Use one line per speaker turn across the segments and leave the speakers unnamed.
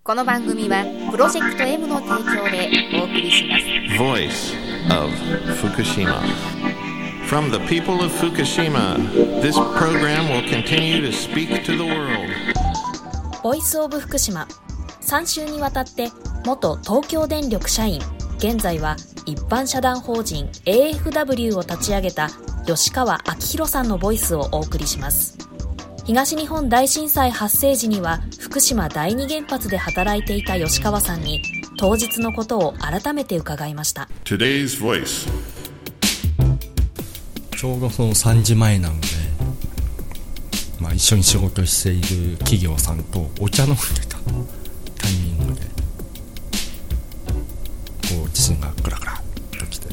この番組はプロジェクト M の提供でお送りします。
Voice of Fukushima. From the people of Fukushima, this program will continue to speak to the world.
ボイスオブ福島、3週にわたって元東京電力社員、現在は一般社団法人 AFW を立ち上げた吉川明宏さんのボイスをお送りします。東日本大震災発生時には福島第二原発で働いていた吉川さんに当日のことを改めて伺いました。
Today's Voice.
ちょうどその3時前なので、一緒に仕事している企業さんとお茶飲んでたタイミングでこう地震がグラグラっときて、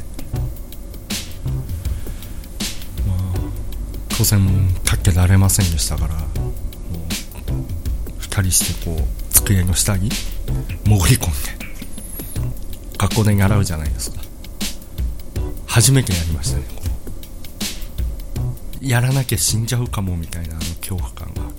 当然かけられませんでしたから、もう2人してこう机の下に潜り込んで学校で習うじゃないですか。初めてやりましたね。やらなきゃ死んじゃうかもみたいな恐怖感があって、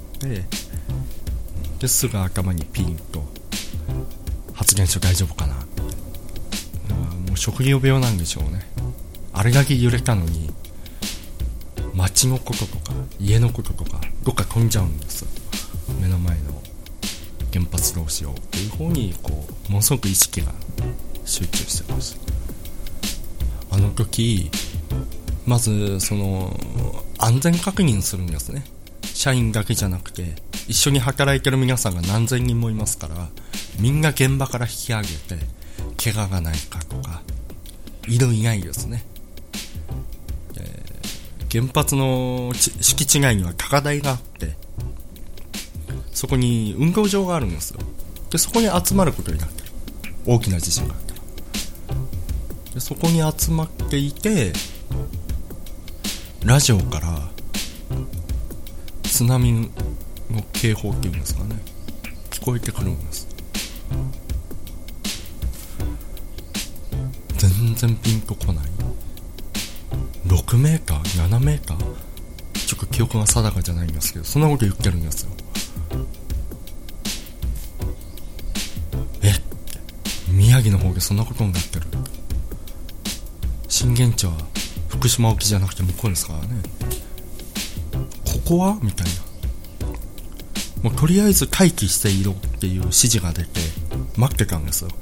ですぐ頭にピンと発言書大丈夫かなって、もう職業病なんでしょうね。あれだけ揺れたのに街のこととか家のこととかどっか飛んじゃうんですよ。目の前の原発どうしようっていう方にこうものすごく意識が集中してます。あの時まずその安全確認するんですね。社員だけじゃなくて一緒に働いてる皆さんが何千人もいますから、みんな現場から引き上げて怪我がないかとか、いるいないですね。原発の敷地内には高台があって、そこに運動場があるんですよ。でそこに集まることになってる。大きな地震があったらでそこに集まっていて、ラジオから津波の警報っていうんですかね、聞こえてくるんです。全然ピンとこない。6メーター7メーター、ちょっと記憶が定かじゃないんですけど、そんなこと言ってるんですよ。宮城の方でそんなことになってる。震源地は福島沖じゃなくて向こうですからね。ここはみたいな。もうとりあえず待機していろっていう指示が出て待ってたんですよ。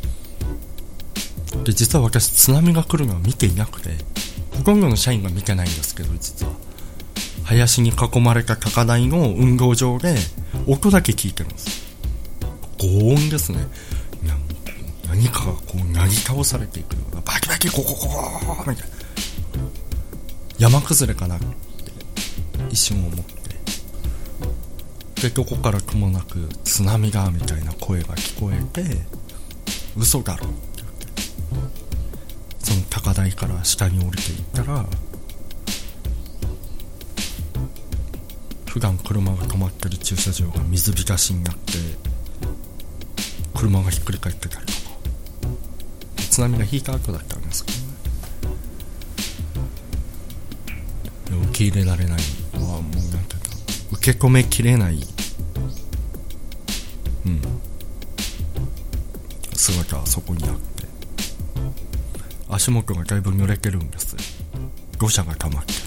で実は私津波が来るのは見ていなくて、ほとんどの社員が見てないんですけど、実は林に囲まれた高台の運動場で音だけ聞いてるんです。轟音ですね。何かがこうなぎ倒されていくような、バキバキココココみたいな、山崩れかなって一瞬思って、でどこからともなく津波がみたいな声が聞こえて、嘘だろって言って、その高台から下に降りていったら、普段車が止まってる駐車場が水浸しになって車がひっくり返ってたりとか、津波が引いた後だったんですけどね。受け入れられない、もうなんていうか受け止めきれない、姿はそこにあって、足元がだいぶ濡れてるんです。土砂が溜まってる。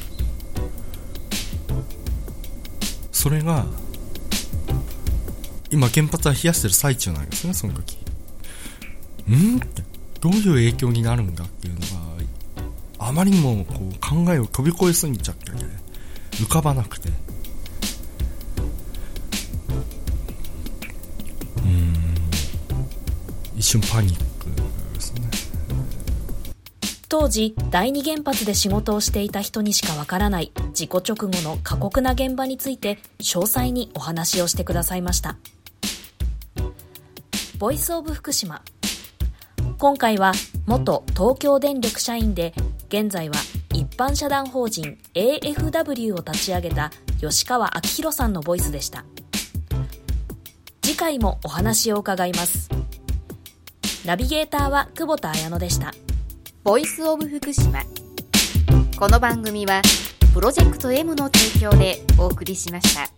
それが今原発は冷やしてる最中なんですね。その時ってどういう影響になるんだっていうのがあまりにもこう考えを飛び越えすぎちゃってね、浮かばなくて、一瞬パニックですね。
当時第二原発で仕事をしていた人にしかわからない事故直後の過酷な現場について詳細にお話をしてくださいました。ボイスオブ福島、今回は元東京電力社員で現在は一般社団法人 AFW を立ち上げた吉川明宏さんのボイスでした。次回もお話を伺います。ナビゲーターは久保田彩乃でした。
ボイスオブ福島、この番組はプロジェクト M の提供でお送りしました。